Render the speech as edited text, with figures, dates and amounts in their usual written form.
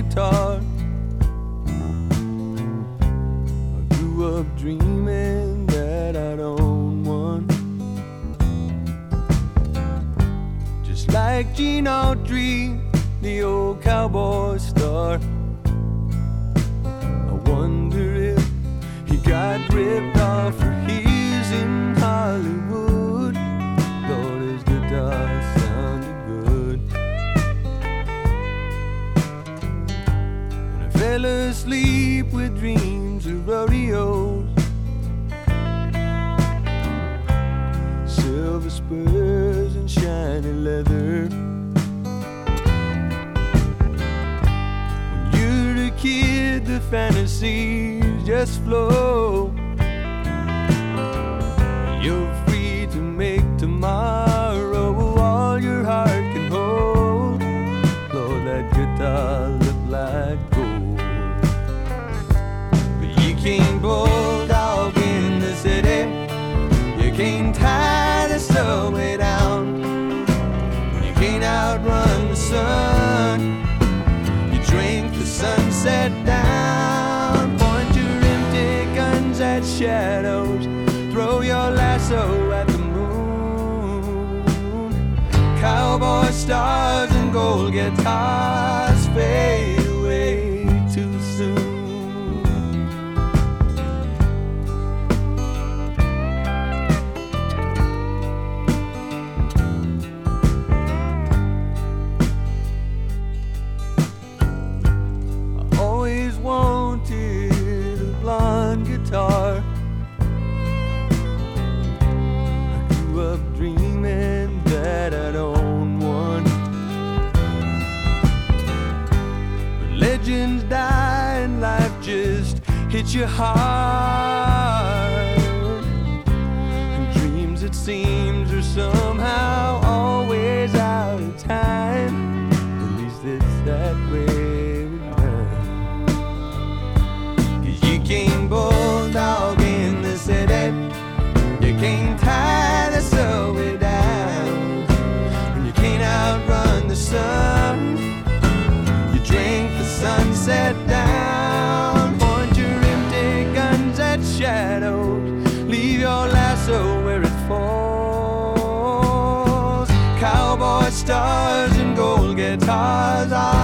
guitar. I grew up dreaming that I'd own one, just like Gene Autry, the old cowboy star. I wonder if he got ripped off or he's in Hollywood. Lord, his guitar sounded good. And I fell asleep with dreams of rodeos, silver spurs and shiny leather. When you're a kid, the fantasies just flow. You're free to make tomorrow all your heart can hold. Lord, that guitar looked like gold. But you can't bulldog in the city, you can't tie the subway down, you can't outrun the sun, you drink the sunset down. Point your empty guns at shadows, throw your lasso at the moon. Cowboy stars and gold guitars fade away too soon. I always wanted a blonde guitar. Up dreaming that I'd own one, but legends die and life just hits you hard, and dreams, it seems, are somehow always out of time. At least it's that way with mine. 'Cause you can't bulldog in the city, you can't tie the subway down, and you can't outrun the sun, you drink the sunset down. Point your empty guns at shadows, leave your lasso where it falls. Cowboy stars and gold guitars are